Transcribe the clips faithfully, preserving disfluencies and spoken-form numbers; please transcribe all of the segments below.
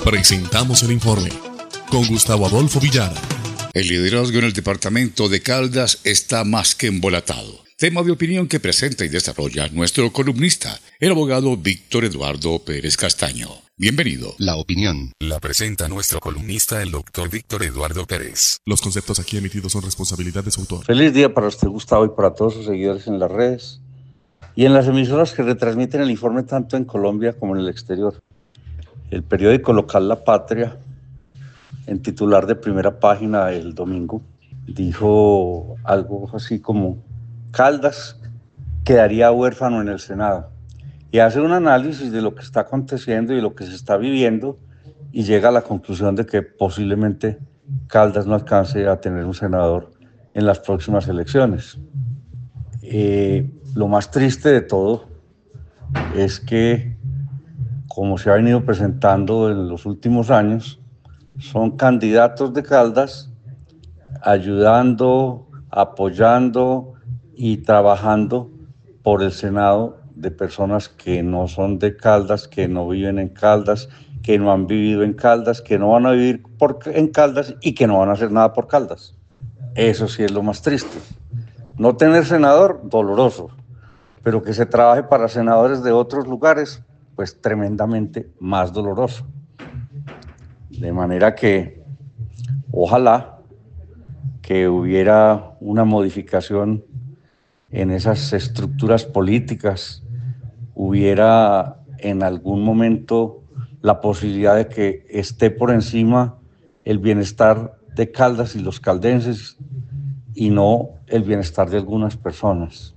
Presentamos el informe con Gustavo Adolfo Villar. El liderazgo en el departamento de Caldas está más que embolatado. Tema de opinión que presenta y desarrolla nuestro columnista, el abogado Víctor Eduardo Pérez Castaño. Bienvenido. La opinión la presenta nuestro columnista, el doctor Víctor Eduardo Pérez. Los conceptos aquí emitidos son responsabilidad de su autor. Feliz día para usted, Gustavo, y para todos sus seguidores en las redes y en las emisoras que retransmiten el informe tanto en Colombia como en el exterior. El periódico local La Patria, en titular de primera página el domingo, dijo algo así como: Caldas quedaría huérfano en el Senado, y hace un análisis de lo que está aconteciendo y de lo que se está viviendo y llega a la conclusión de que posiblemente Caldas no alcance a tener un senador en las próximas elecciones. Eh, lo más triste de todo es que, como se ha venido presentando en los últimos años, son candidatos de Caldas ayudando, apoyando y trabajando por el Senado de personas que no son de Caldas, que no viven en Caldas, que no han vivido en Caldas, que no van a vivir por, en Caldas y que no van a hacer nada por Caldas. Eso sí es lo más triste. No tener senador, doloroso, pero que se trabaje para senadores de otros lugares, pues tremendamente más doloroso. De manera que ojalá que hubiera una modificación en esas estructuras políticas, hubiera en algún momento la posibilidad de que esté por encima el bienestar de Caldas y los caldenses y no el bienestar de algunas personas.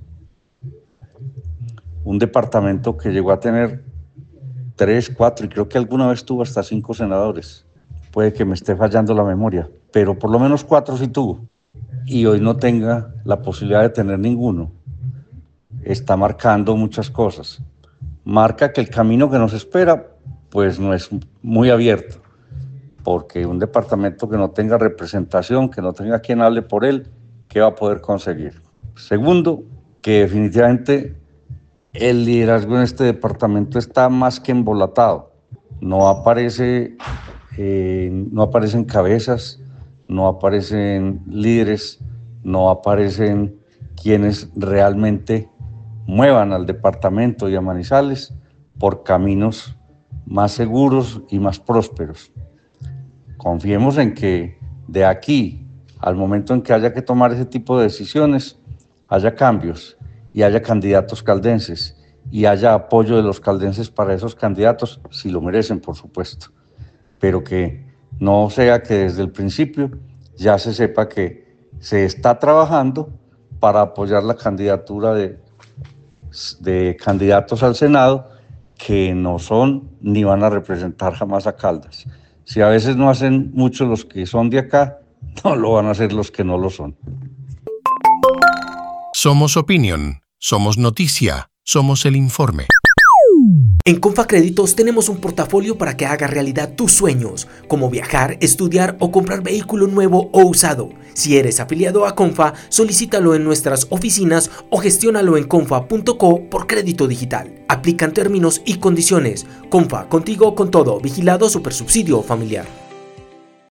Un departamento que llegó a tener tres, cuatro y creo que alguna vez tuvo hasta cinco senadores. Puede que me esté fallando la memoria, pero por lo menos cuatro sí tuvo. Y hoy no tenga la posibilidad de tener ninguno. Está marcando muchas cosas. Marca que el camino que nos espera pues no es muy abierto, porque un departamento que no tenga representación, que no tenga quien hable por él, ¿qué va a poder conseguir? Segundo, que definitivamente el liderazgo en este departamento está más que embolatado. No aparece, eh, no aparecen cabezas, no aparecen líderes, no aparecen quienes realmente muevan al departamento y a Manizales por caminos más seguros y más prósperos. Confiemos en que de aquí al momento en que haya que tomar ese tipo de decisiones, haya cambios y haya candidatos caldenses y haya apoyo de los caldenses para esos candidatos, si lo merecen, por supuesto, pero que no sea que desde el principio ya se sepa que se está trabajando para apoyar la candidatura de, de candidatos al Senado que no son ni van a representar jamás a Caldas. Si a veces no hacen mucho los que son de acá, no lo van a hacer los que no lo son. Somos opinión, somos noticia, somos el informe. En Confa Créditos tenemos un portafolio para que haga realidad tus sueños, como viajar, estudiar o comprar vehículo nuevo o usado. Si eres afiliado a Confa, solicítalo en nuestras oficinas o gestiónalo en confa punto co por crédito digital. Aplican términos y condiciones. Confa, contigo con todo. Vigilado Supersubsidio Familiar.